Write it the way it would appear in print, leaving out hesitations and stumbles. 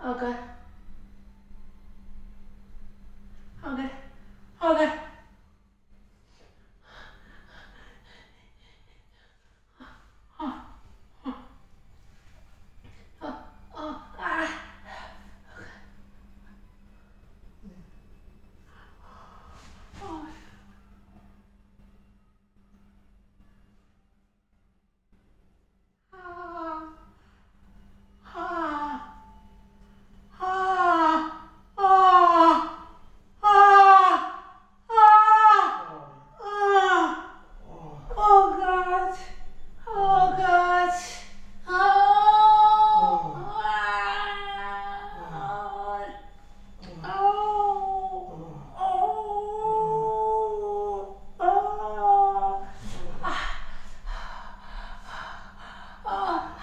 Oh, good. Oh, good. Oh, good. Oh, oh, ah. Oh. Ah. Ah. Ah. Ah. Ah. Ah. Ah. Oh God. Oh God. Oh. Ah. Oh. Oh. Oh. Oh.